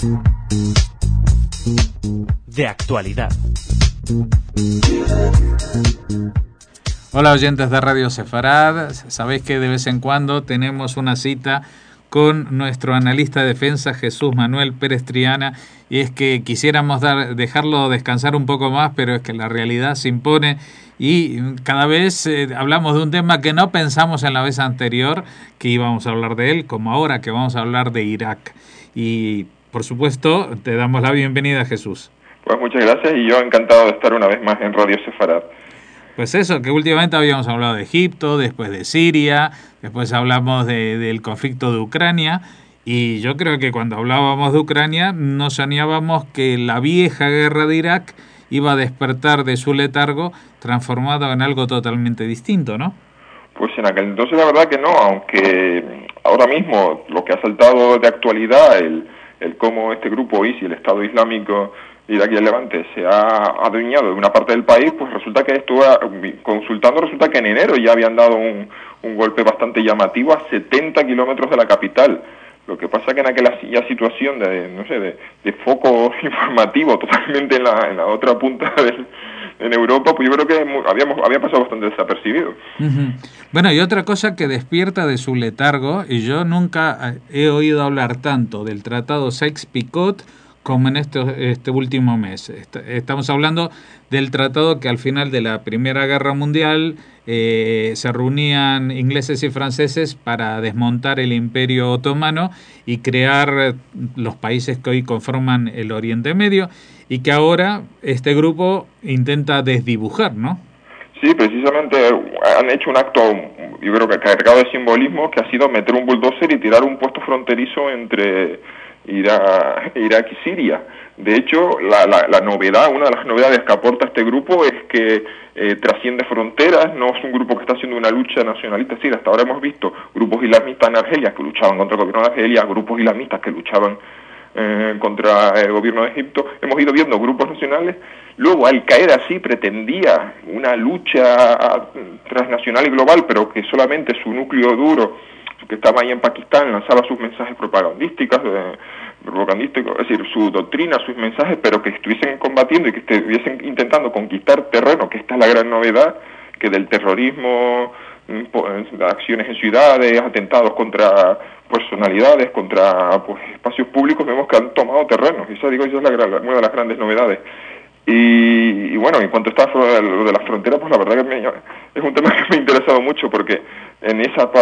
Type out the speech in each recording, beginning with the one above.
De actualidad. Hola oyentes de Radio Sefarad, sabéis que de vez en cuando tenemos una cita con nuestro analista de defensa Jesús Manuel Pérez Triana, y es que quisiéramos dejarlo descansar un poco más, pero es que la realidad se impone y cada vez hablamos de un tema que no pensamos en la vez anterior que íbamos a hablar de él, como ahora que vamos a hablar de Irak. Y por supuesto te damos la bienvenida, Jesús. Pues muchas gracias, y yo encantado de estar una vez más en Radio Sefarad. Pues eso, que últimamente habíamos hablado de Egipto, después de Siria, después hablamos del conflicto de Ucrania, y yo creo que cuando hablábamos de Ucrania no soñábamos que la vieja guerra de Irak iba a despertar de su letargo transformado en algo totalmente distinto, ¿no? Pues en aquel entonces la verdad que no, aunque ahora mismo lo que ha saltado de actualidad, el cómo este grupo ISIS, el Estado Islámico Irak y el Levante, se ha adueñado de una parte del país, pues resulta que resulta que en enero ya habían dado un golpe bastante llamativo a 70 kilómetros de la capital. Lo que pasa que en aquella situación de foco informativo totalmente en la otra punta en Europa, pues yo creo que había pasado bastante desapercibido. Uh-huh. Bueno, y otra cosa que despierta de su letargo, y yo nunca he oído hablar tanto del Tratado Sykes-Picot como en este último mes. Estamos hablando del tratado que al final de la Primera Guerra Mundial se reunían ingleses y franceses para desmontar el Imperio Otomano y crear los países que hoy conforman el Oriente Medio, y que ahora este grupo intenta desdibujar, ¿no? Sí, precisamente han hecho un acto, yo creo que cargado de simbolismo, que ha sido meter un bulldozer y tirar un puesto fronterizo entre Irak y Siria. De hecho, la novedad, una de las novedades que aporta este grupo es que trasciende fronteras. No es un grupo que está haciendo una lucha nacionalista. Sí, hasta ahora hemos visto grupos islamistas en Argelia que luchaban contra el gobierno de Argelia, grupos islamistas que luchaban contra el gobierno de Egipto. Hemos ido viendo grupos nacionales. Luego Al-Qaeda sí pretendía una lucha transnacional y global, pero que solamente su núcleo duro, que estaba ahí en Pakistán, lanzaba sus mensajes propagandísticos, es decir, su doctrina, sus mensajes, pero que estuviesen combatiendo y que estuviesen intentando conquistar terreno, que esta es la gran novedad, que del terrorismo, acciones en ciudades, atentados contra personalidades, contra espacios públicos, vemos que han tomado terrenos, y esa es una de las grandes novedades. Y bueno, en cuanto está lo de las fronteras, pues la verdad que es un tema que me ha interesado mucho, porque en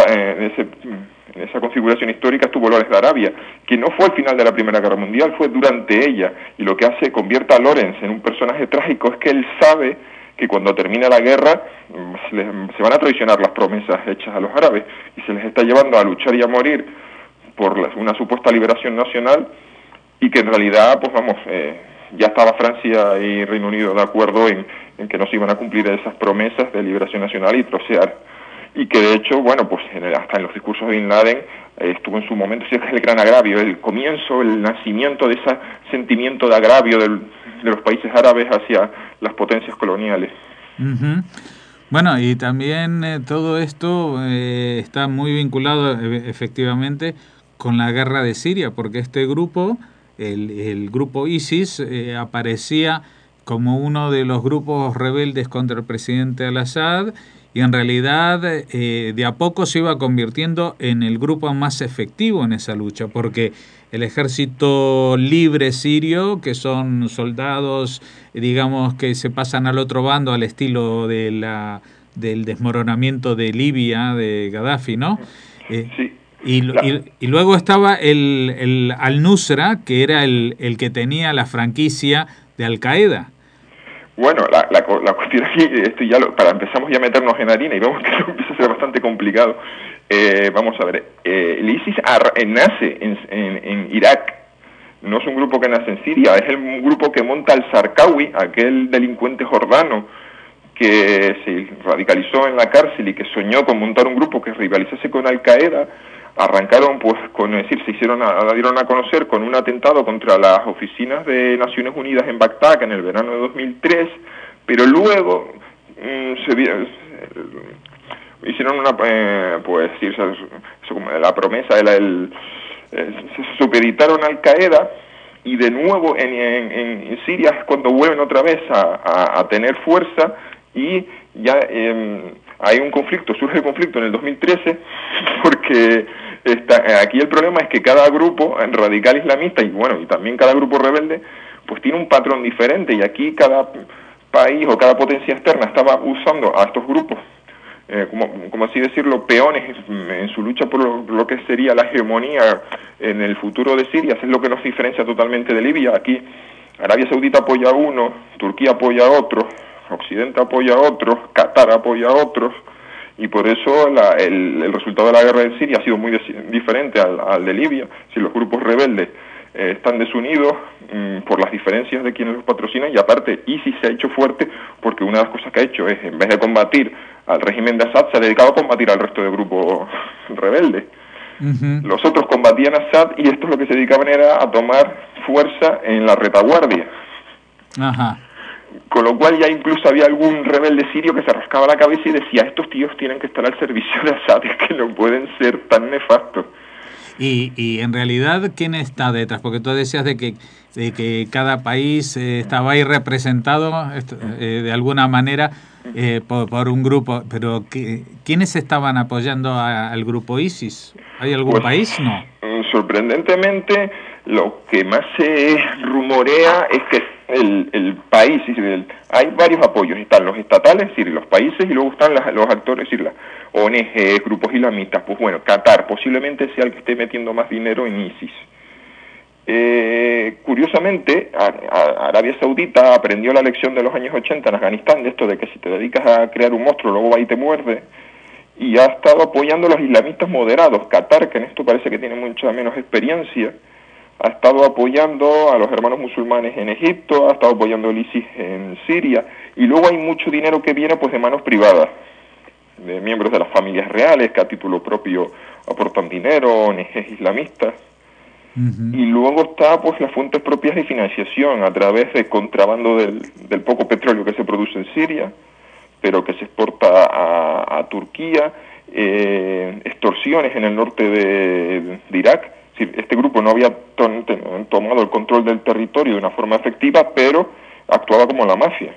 esa configuración histórica estuvo Lawrence de Arabia, que no fue al final de la Primera Guerra Mundial, fue durante ella, y lo que convierte a Lawrence en un personaje trágico es que él sabe que cuando termine la guerra se van a traicionar las promesas hechas a los árabes, y se les está llevando a luchar y a morir por una supuesta liberación nacional, y que en realidad, ya estaba Francia y Reino Unido de acuerdo en que no se iban a cumplir esas promesas de liberación nacional y trocear. Y que de hecho, hasta en los discursos de Bin Laden estuvo en su momento, es el gran agravio, el comienzo, el nacimiento de ese sentimiento de agravio de los países árabes hacia las potencias coloniales. Uh-huh. Bueno, y también todo esto está muy vinculado efectivamente con la guerra de Siria, porque este grupo, el grupo ISIS, aparecía como uno de los grupos rebeldes contra el presidente al-Assad, y en realidad de a poco se iba convirtiendo en el grupo más efectivo en esa lucha, porque el ejército libre sirio, que son soldados, digamos, que se pasan al otro bando al estilo del desmoronamiento de Libia, de Gaddafi, ¿no? Sí. Y luego estaba el Al-Nusra, que era el que tenía la franquicia de Al-Qaeda. Bueno, la cuestión aquí, empezamos ya a meternos en harina y vemos que empieza a ser bastante complicado. Vamos a ver, el ISIS nace en Irak, no es un grupo que nace en Siria, es un grupo que monta al-Zarqawi, aquel delincuente jordano que se radicalizó en la cárcel y que soñó con montar un grupo que rivalizase con Al-Qaeda. Arrancaron, se dieron a conocer con un atentado contra las oficinas de Naciones Unidas en Bagdad en el verano de 2003, pero luego hicieron la promesa, se supeditaron a Al-Qaeda y de nuevo en Siria es cuando vuelven otra vez a tener fuerza, y ya hay un conflicto, surge el conflicto en el 2013, porque aquí el problema es que cada grupo radical islamista, y bueno, y también cada grupo rebelde, pues tiene un patrón diferente, y aquí cada país o cada potencia externa estaba usando a estos grupos como así decirlo, peones en su lucha por lo que sería la hegemonía en el futuro de Siria. Eso es lo que nos diferencia totalmente de Libia. Aquí Arabia Saudita apoya a uno, Turquía apoya a otro, Occidente apoya a otros, Qatar apoya a otros, y por eso el resultado de la guerra de Siria ha sido muy diferente al de Libia. Si los grupos rebeldes están desunidos por las diferencias de quienes los patrocinan, y aparte ISIS se ha hecho fuerte porque una de las cosas que ha hecho es, en vez de combatir al régimen de Assad, se ha dedicado a combatir al resto de grupos rebeldes. Uh-huh. Los otros combatían a Assad, y estos lo que se dedicaban era a tomar fuerza en la retaguardia. Ajá. Con lo cual ya incluso había algún rebelde sirio que se rascaba la cabeza y decía, estos tíos tienen que estar al servicio de Assad, es que no pueden ser tan nefastos. Y en realidad, ¿quién está detrás? Porque tú decías de que cada país estaba ahí representado de alguna manera por un grupo, pero ¿quiénes estaban apoyando al grupo ISIS? ¿Hay algún país? No. Sorprendentemente, lo que más se rumorea es que el país, hay varios apoyos, están los estatales, es decir, los países, y luego están los actores, es decir, las ONG, grupos islamistas. Pues bueno, Qatar posiblemente sea el que esté metiendo más dinero en ISIS. Curiosamente, Arabia Saudita aprendió la lección de los años 80 en Afganistán, de esto de que si te dedicas a crear un monstruo, luego va y te muerde, y ha estado apoyando a los islamistas moderados. Qatar, que en esto parece que tiene mucha menos experiencia, ha estado apoyando a los hermanos musulmanes en Egipto, ha estado apoyando al ISIS en Siria, y luego hay mucho dinero que viene pues de manos privadas, de miembros de las familias reales que a título propio aportan dinero, ONGs islamistas. Uh-huh. Y luego está pues las fuentes propias de financiación a través de contrabando del poco petróleo que se produce en Siria, pero que se exporta a Turquía, extorsiones en el norte de Irak. Este grupo no había tomado el control del territorio de una forma efectiva, pero actuaba como la mafia.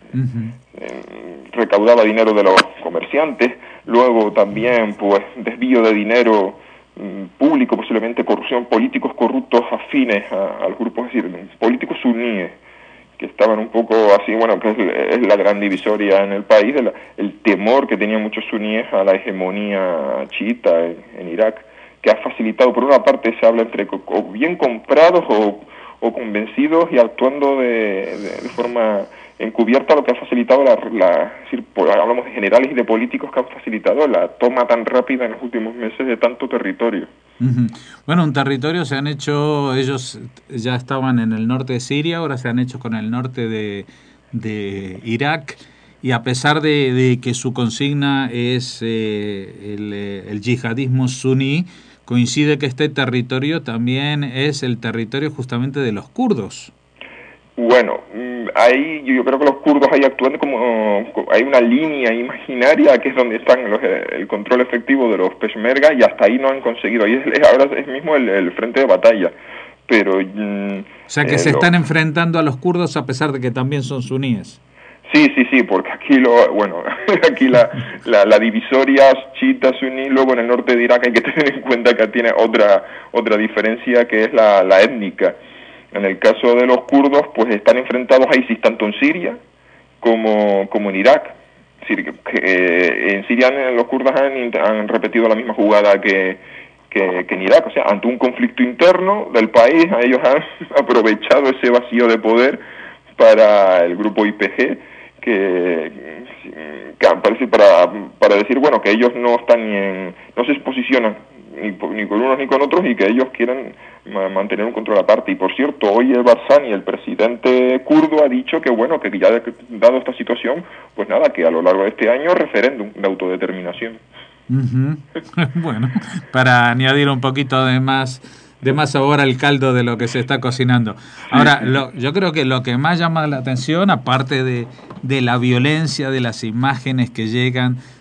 Uh-huh. Recaudaba dinero de los comerciantes, luego también pues desvío de dinero público, posiblemente corrupción, políticos corruptos afines al grupo, es decir, políticos suníes, que estaban un poco así, bueno, que es la gran divisoria en el país, el temor que tenían muchos suníes a la hegemonía chiita en Irak, que ha facilitado, por una parte se habla entre o bien comprados o convencidos y actuando de forma encubierta, lo que ha facilitado hablamos de generales y de políticos que han facilitado la toma tan rápida en los últimos meses de tanto territorio. Uh-huh. Bueno, un territorio se han hecho, ellos ya estaban en el norte de Siria, ahora se han hecho con el norte de Irak, y a pesar de que su consigna es el yihadismo suní, coincide que este territorio también es el territorio justamente de los kurdos. Bueno, ahí yo creo que los kurdos ahí actúan como hay una línea imaginaria que es donde están el control efectivo de los peshmerga, y hasta ahí no han conseguido. Ahí ahora es mismo el frente de batalla, pero o sea que se están enfrentando a los kurdos a pesar de que también son suníes. Sí, porque aquí aquí la divisoria chiita suní, luego en el norte de Irak hay que tener en cuenta que tiene otra diferencia, que es la étnica. En el caso de los kurdos, pues están enfrentados a ISIS tanto en Siria como en Irak. Es decir, que en Siria los kurdos han repetido la misma jugada que en Irak. O sea, ante un conflicto interno del país, ellos han aprovechado ese vacío de poder para el grupo YPG, que aparece para decir, bueno, que ellos no se posicionan ni con unos ni con otros, y que ellos quieren mantener un control aparte. Y por cierto, hoy el Barzani, el presidente kurdo, ha dicho que bueno, que ya dado esta situación, pues nada, que a lo largo de este año referéndum de autodeterminación. Uh-huh. Bueno, para añadir un poquito de más sabor al caldo de lo que se está cocinando. Ahora, yo creo que lo que más llama la atención, aparte de la violencia, de las imágenes que llegan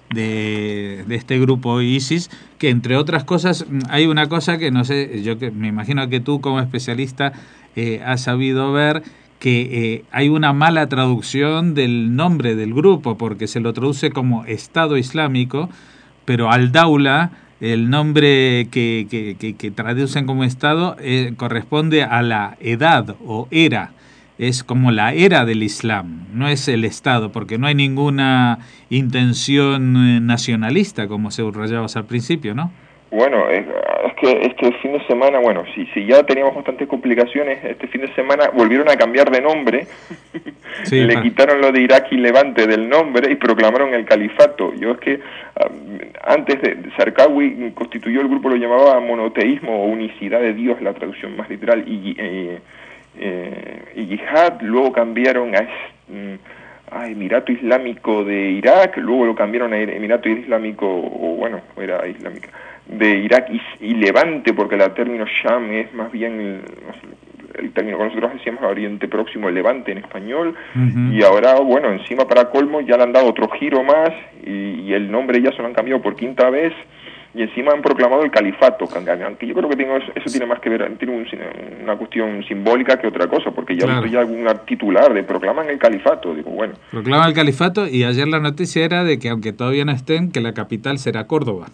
de este grupo ISIS, que entre otras cosas, hay una cosa que no sé, yo que me imagino que tú como especialista has sabido ver, que hay una mala traducción del nombre del grupo, porque se lo traduce como Estado Islámico, pero al-Daula, el nombre que traducen como Estado, corresponde a la edad o era. Es como la era del Islam, no es el Estado, porque no hay ninguna intención nacionalista, como se subrayabas al principio, ¿no? Bueno, es que el fin de semana, bueno, si ya teníamos bastantes complicaciones, este fin de semana volvieron a cambiar de nombre, Sí, le quitaron lo de Irak y Levante del nombre y proclamaron el califato. Yo es que antes de Zarqawi constituyó el grupo, lo llamaba monoteísmo o unicidad de Dios, la traducción más literal, y yihad, luego cambiaron a Emirato Islámico de Irak, luego lo cambiaron a Emirato Islámico, o bueno, era islámica, de Irak y Levante, porque el término Sham es más bien el término que nosotros decíamos Oriente Próximo, el Levante en español, y ahora, bueno, encima para colmo ya le han dado otro giro más, y el nombre ya se lo han cambiado por quinta vez, y encima han proclamado el califato, aunque yo creo que eso tiene más que ver, tiene una cuestión simbólica que otra cosa, porque ya he visto ya algún titular de proclaman el califato, digo, bueno. Proclaman el califato, y ayer la noticia era de que aunque todavía no estén, que la capital será Córdoba.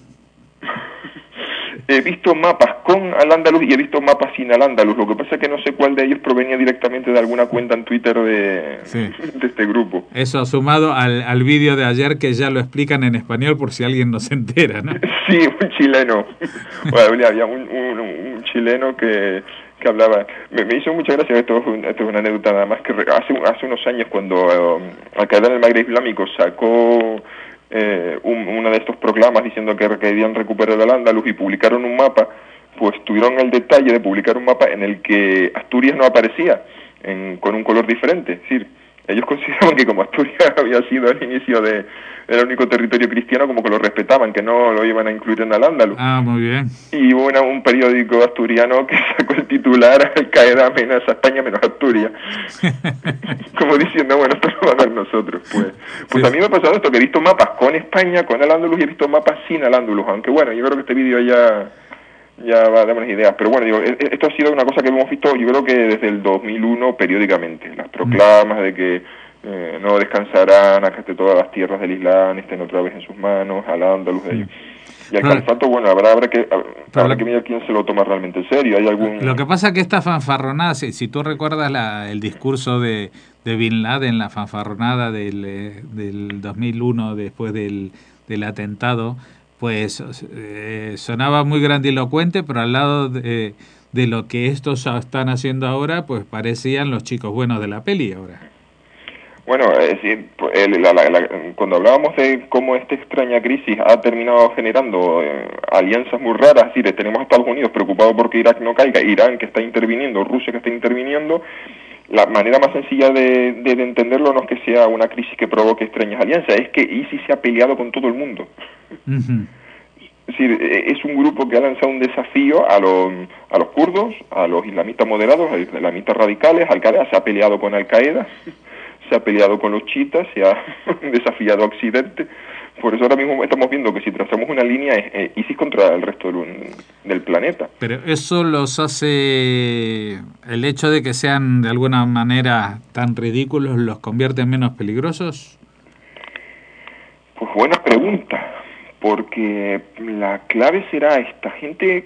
He visto mapas con Al-Ándalus y he visto mapas sin Al-Ándalus. Lo que pasa es que no sé cuál de ellos provenía directamente de alguna cuenta en Twitter de este grupo. Eso sumado al vídeo de ayer que ya lo explican en español por si alguien no se entera, ¿no? Sí, un chileno. Bueno, había un chileno que hablaba. Me hizo mucha gracia, esto es una anécdota nada más, que hace unos años cuando Al-Qaeda en el Magreb Islámico sacó uno de estos proclamas diciendo que querían recuperar Al-Ándalus y publicaron un mapa, pues tuvieron el detalle de publicar un mapa en el que Asturias no aparecía con un color diferente. Es decir, ellos consideraban que como Asturias había sido el inicio era el único territorio cristiano, como que lo respetaban, que no lo iban a incluir en Al-Ándalus. Ah, muy bien. Y hubo un periódico asturiano que sacó el titular: Al-Qaeda amenaza a España menos Asturias. Como diciendo, bueno, esto lo van a ver nosotros. Pues a mí me ha pasado esto, que he visto mapas con España, con Al-Ándalus, y he visto mapas sin Al-Ándalus. Aunque bueno, yo creo que este vídeo ya va a dar unas ideas. Pero bueno, digo, esto ha sido una cosa que hemos visto, yo creo que desde el 2001 periódicamente. Las proclamas de que no descansarán hasta que todas las tierras del Islam estén otra vez en sus manos, Al-Ándalus de ellos. Y el califato, bueno, habrá que ver quién se lo toma realmente en serio. ¿Hay algún...? Lo que pasa es que esta fanfarronada, si tú recuerdas el discurso de Bin Laden, la fanfarronada del 2001 después del atentado, pues sonaba muy grandilocuente, pero al lado de lo que estos están haciendo ahora, pues parecían los chicos buenos de la peli ahora. Bueno, cuando hablábamos de cómo esta extraña crisis ha terminado generando alianzas muy raras, es decir, tenemos a Estados Unidos preocupado porque Irak no caiga, Irán que está interviniendo, Rusia que está interviniendo. La manera más sencilla de entenderlo no es que sea una crisis que provoque extrañas alianzas, es que ISIS se ha peleado con todo el mundo. Es decir, es un grupo que ha lanzado un desafío a los kurdos, a los islamistas moderados, a los islamistas radicales. Al-Qaeda se ha peleado con Al-Qaeda, se ha peleado con los chiitas, se ha desafiado a Occidente. Por eso ahora mismo estamos viendo que si trazamos una línea es ISIS contra el resto del planeta. Pero eso los hace, el hecho de que sean de alguna manera tan ridículos, ¿los convierte en menos peligrosos? Pues buena pregunta, porque la clave será esta gente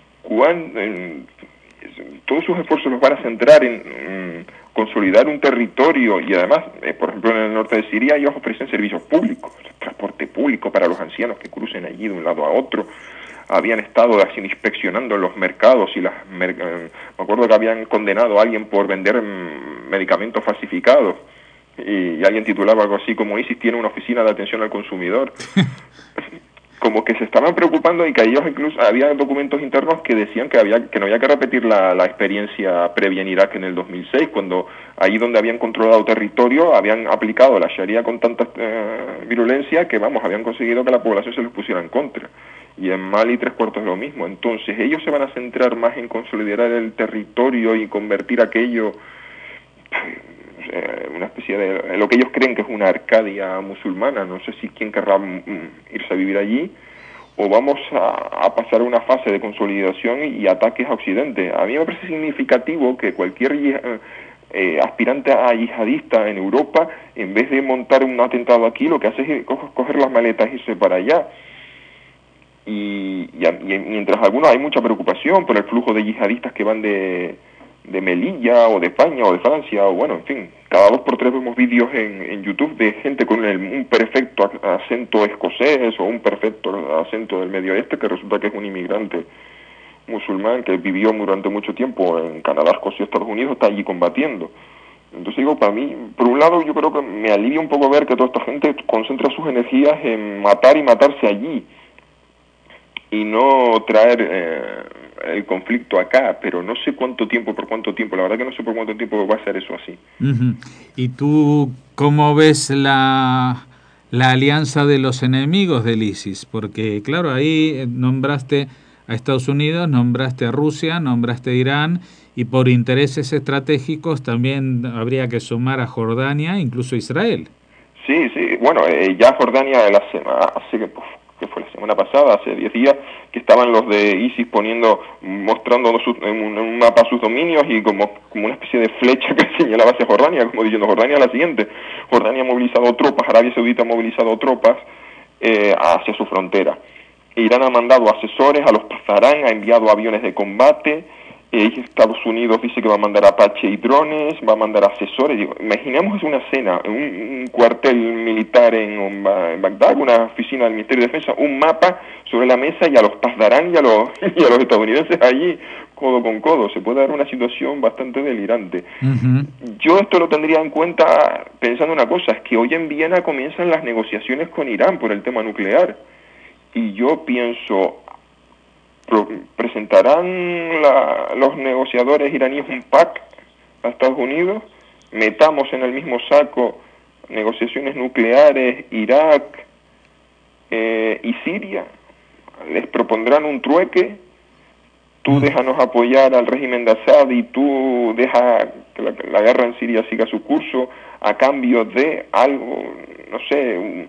todos sus esfuerzos los van a centrar en consolidar un territorio, y además, por ejemplo, en el norte de Siria ellos ofrecen servicios públicos, transporte público para los ancianos que crucen allí de un lado a otro. Habían estado inspeccionando los mercados y me acuerdo que habían condenado a alguien por vender medicamentos falsificados, y alguien titulaba algo así como ISIS tiene una oficina de atención al consumidor. Como que se estaban preocupando, y que ellos incluso había documentos internos que decían que no había que repetir la experiencia previa en Irak en el 2006, cuando ahí donde habían controlado territorio habían aplicado la Sharia con tanta virulencia que habían conseguido que la población se les pusiera en contra. Y en Mali 3/4 es lo mismo. Entonces ellos se van a centrar más en consolidar el territorio y convertir aquello una especie de lo que ellos creen que es una Arcadia musulmana. No sé si quién querrá irse a vivir allí, o vamos a pasar una fase de consolidación y ataques a Occidente. A mí me parece significativo que cualquier aspirante a yihadista en Europa, en vez de montar un atentado aquí, lo que hace es coger las maletas e irse para allá. Y mientras algunos hay mucha preocupación por el flujo de yihadistas que van de Melilla o de España o de Francia, o bueno, en fin, cada 2 por 3 vemos vídeos en YouTube de gente con un perfecto acento escocés o un perfecto acento del Medio Oeste, que resulta que es un inmigrante musulmán que vivió durante mucho tiempo en Canadá, Escocia y Estados Unidos, está allí combatiendo. Entonces digo, para mí, por un lado yo creo que me alivia un poco ver que toda esta gente concentra sus energías en matar y matarse allí y no traer el conflicto acá, pero no sé por cuánto tiempo, la verdad que no sé por cuánto tiempo va a ser eso así. Uh-huh. ¿Y tú cómo ves la alianza de los enemigos del ISIS? Porque claro, ahí nombraste a Estados Unidos, nombraste a Rusia, nombraste a Irán, y por intereses estratégicos también habría que sumar a Jordania, incluso a Israel. Sí, bueno, ya Jordania que fue la semana pasada, hace 10 días, que estaban los de ISIS mostrando en un mapa sus dominios y como una especie de flecha que señalaba hacia Jordania, como diciendo Jordania la siguiente. Jordania ha movilizado tropas, Arabia Saudita ha movilizado tropas hacia su frontera. Irán ha mandado asesores, a los Pazarán ha enviado aviones de combate, Estados Unidos dice que va a mandar Apache y drones, va a mandar asesores. Imaginemos una escena, un cuartel militar en Bagdad, una oficina del Ministerio de Defensa, un mapa sobre la mesa y a los Pazarán y a los estadounidenses allí codo con codo. Se puede dar una situación bastante delirante. Uh-huh. Yo esto lo tendría en cuenta pensando una cosa, es que hoy en Viena comienzan las negociaciones con Irán por el tema nuclear. Y yo pienso, ¿presentarán los negociadores iraníes un pack a Estados Unidos? ¿Metamos en el mismo saco negociaciones nucleares, Irak y Siria? ¿Les propondrán un trueque? Tú déjanos apoyar al régimen de Assad y tú deja que la guerra en Siria siga su curso a cambio de algo, no sé,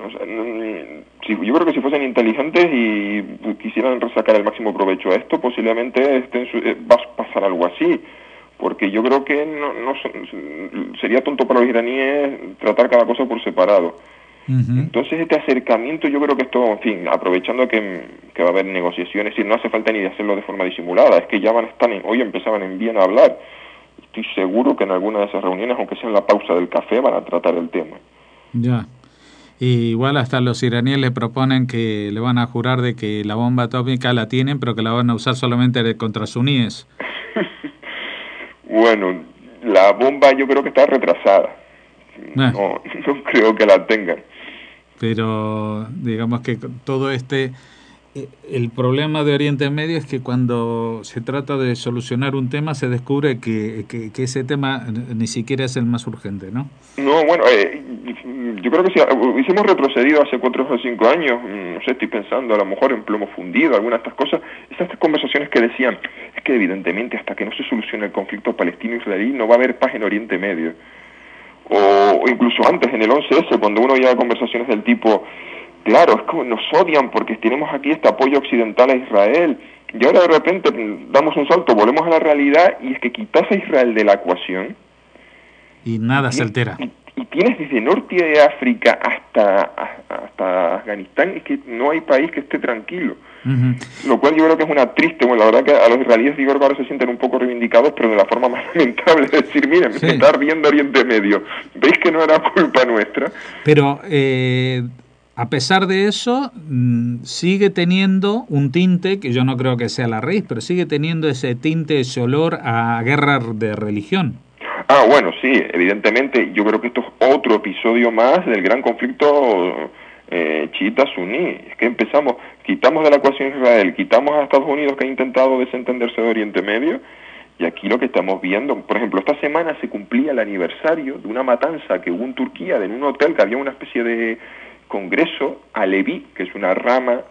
yo creo que si fuesen inteligentes y quisieran sacar el máximo provecho a esto, posiblemente va a pasar algo así, porque yo creo que sería tonto para los iraníes tratar cada cosa por separado. Uh-huh. Entonces este acercamiento yo creo que esto, en fin, aprovechando que va a haber negociaciones, y no hace falta ni de hacerlo de forma disimulada, es que ya hoy empezaban en Viena a hablar. Estoy seguro que en alguna de esas reuniones, aunque sea en la pausa del café, van a tratar el tema. Ya. Y igual hasta los iraníes le proponen que le van a jurar de que la bomba atómica la tienen, pero que la van a usar solamente contra suníes. Bueno, la bomba yo creo que está retrasada. No creo que la tengan. Pero digamos que todo el problema de Oriente Medio es que cuando se trata de solucionar un tema se descubre que ese tema ni siquiera es el más urgente, ¿no? No, bueno, yo creo que si hubiésemos retrocedido hace 4 o 5 años, no sé, estoy pensando a lo mejor en plomo fundido, algunas de estas cosas, estas conversaciones que decían, es que evidentemente hasta que no se solucione el conflicto palestino-israelí no va a haber paz en Oriente Medio. O incluso antes, en el 11S, cuando uno oía conversaciones del tipo, claro, es como nos odian porque tenemos aquí este apoyo occidental a Israel, y ahora de repente damos un salto, volvemos a la realidad, y es que quitas a Israel de la ecuación y nada se altera. Y tienes desde norte de África hasta Afganistán, es que no hay país que esté tranquilo. Uh-huh. Lo cual yo creo que es una triste, bueno, la verdad que a los israelíes digo que ahora se sienten un poco reivindicados, pero de la forma más lamentable, es decir, miren, sí, está ardiendo Oriente Medio, ¿veis que no era culpa nuestra? Pero a pesar de eso, sigue teniendo un tinte, que yo no creo que sea la raíz, pero sigue teniendo ese tinte, ese olor a guerra de religión. Ah, bueno, sí, evidentemente, yo creo que esto es otro episodio más del gran conflicto chiita-suní. Es que quitamos de la ecuación Israel, quitamos a Estados Unidos, que ha intentado desentenderse de Oriente Medio, y aquí lo que estamos viendo, por ejemplo, esta semana se cumplía el aniversario de una matanza que hubo en Turquía, en un hotel, que había una especie de congreso aleví, que es una rama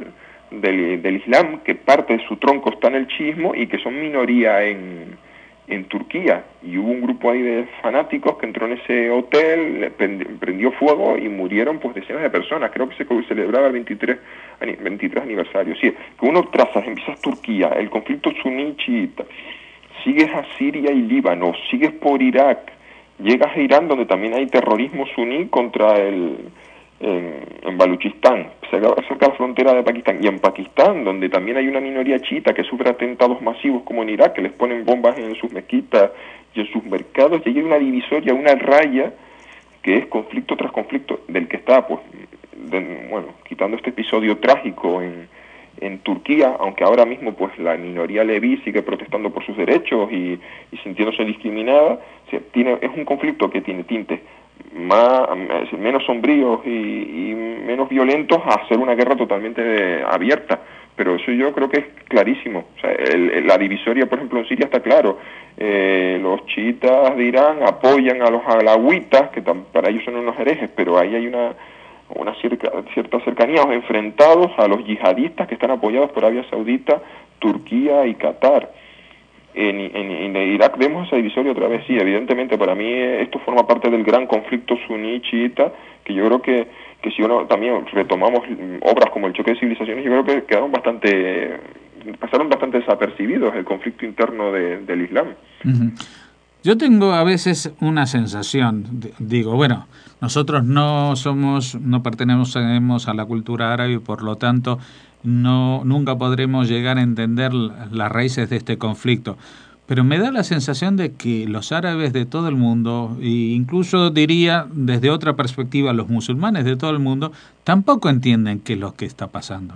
del Islam, que parte de su tronco está en el chiismo y que son minoría en en Turquía, y hubo un grupo ahí de fanáticos que entró en ese hotel, prendió fuego y murieron pues decenas de personas. Creo que se celebraba el 23 aniversario. Sí, que uno traza, empiezas Turquía, el conflicto suní chiita, sigues a Siria y Líbano, sigues por Irak, llegas a Irán, donde también hay terrorismo suní contra en Baluchistán, cerca de la frontera de Pakistán, y en Pakistán, donde también hay una minoría chiita que sufre atentados masivos como en Irak, que les ponen bombas en sus mezquitas y en sus mercados, y hay una divisoria, una raya, que es conflicto tras conflicto, del que está, pues, quitando este episodio trágico en Turquía, aunque ahora mismo pues la minoría leví sigue protestando por sus derechos y sintiéndose discriminada. O sea, es un conflicto que tiene tintes menos sombríos y menos violentos a ser una guerra totalmente abierta, pero eso yo creo que es clarísimo. O sea, la divisoria, por ejemplo, en Siria está claro. Los chiitas de Irán apoyan a los alawitas, que para ellos son unos herejes, pero ahí hay una cierta cercanía, enfrentados a los yihadistas que están apoyados por Arabia Saudita, Turquía y Qatar. En Irak vemos esa divisoria otra vez. Sí, evidentemente para mí esto forma parte del gran conflicto suní-chiita, que yo creo que si uno también retomamos obras como El choque de civilizaciones, yo creo que pasaron bastante desapercibidos el conflicto interno del Islam. Uh-huh. Yo tengo a veces una sensación, digo, bueno, nosotros no pertenecemos a la cultura árabe y por lo tanto nunca podremos llegar a entender las raíces de este conflicto. Pero me da la sensación de que los árabes de todo el mundo, e incluso diría desde otra perspectiva los musulmanes de todo el mundo, tampoco entienden qué es lo que está pasando.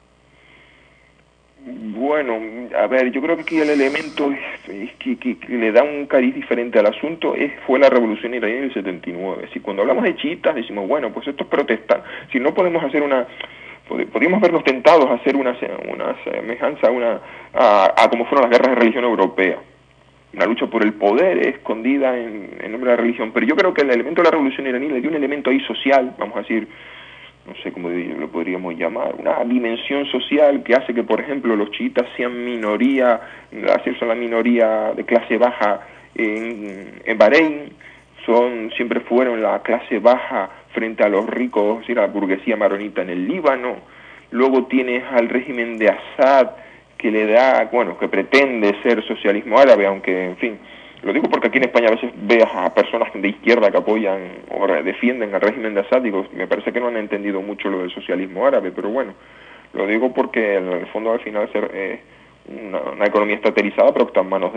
Bueno, a ver, yo creo que aquí el elemento que le da un cariz diferente al asunto fue la revolución iraní del 79. Si cuando hablamos de chiitas decimos, bueno, pues estos protestan, si no podemos hacer podríamos vernos tentados a hacer una semejanza a como fueron las guerras de religión europea, una lucha por el poder escondida en nombre de la religión. Pero yo creo que el elemento de la revolución iraní le dio un elemento ahí social, vamos a decir, no sé cómo lo podríamos llamar, una dimensión social que hace que, por ejemplo, los chiitas sean minoría, son la minoría de clase baja en Bahrein, siempre fueron la clase baja frente a los ricos, es decir, a la burguesía maronita en el Líbano. Luego tienes al régimen de Assad, que pretende ser socialismo árabe, aunque, en fin, lo digo porque aquí en España a veces veas a personas de izquierda que apoyan o defienden al régimen de Assad, digo, me parece que no han entendido mucho lo del socialismo árabe, pero bueno, lo digo porque en el fondo al final una economía estatalizada, pero que está en manos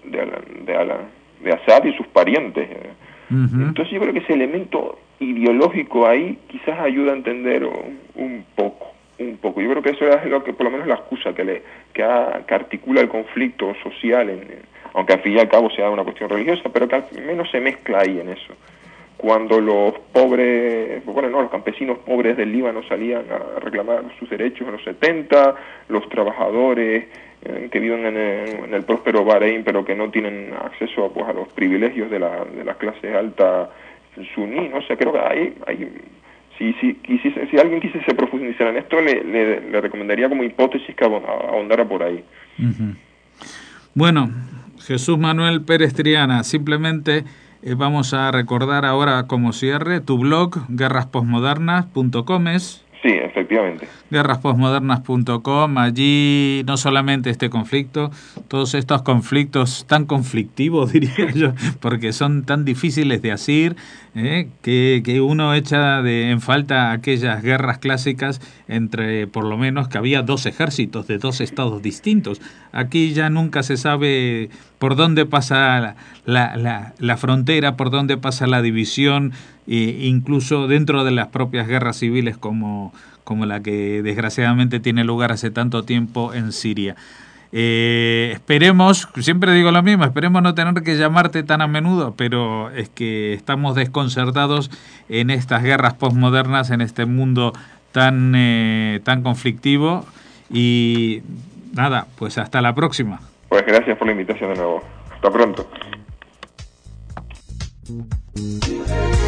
de Assad y sus parientes. Uh-huh. Entonces yo creo que ese elemento ideológico ahí quizás ayuda a entender un poco. Yo creo que eso es lo que, por lo menos, la excusa que articula el conflicto social, aunque al fin y al cabo sea una cuestión religiosa, pero que al menos se mezcla ahí en eso. Cuando los campesinos pobres del Líbano salían a reclamar sus derechos en los 70, los trabajadores que viven en el próspero Bahrein, pero que no tienen acceso a los privilegios de las clases altas suní, no sé, creo que hay si alguien quisiese profundizar en esto, le recomendaría como hipótesis que ahondara por ahí. Uh-huh. Bueno, Jesús Manuel Pérez Triana, simplemente vamos a recordar ahora como cierre tu blog, guerrasposmodernas.com es... Sí, efectivamente. Guerrasposmodernas.com, allí no solamente este conflicto, todos estos conflictos tan conflictivos, diría yo, porque son tan difíciles de asir, que uno echa en falta aquellas guerras clásicas entre, por lo menos, que había dos ejércitos de dos estados distintos. Aquí ya nunca se sabe por dónde pasa la frontera, por dónde pasa la división, incluso dentro de las propias guerras civiles como la que desgraciadamente tiene lugar hace tanto tiempo en Siria. Esperemos, siempre digo lo mismo, esperemos no tener que llamarte tan a menudo, pero es que estamos desconcertados en estas guerras postmodernas, en este mundo tan conflictivo, y nada, pues hasta la próxima. Pues gracias por la invitación de nuevo. Hasta pronto.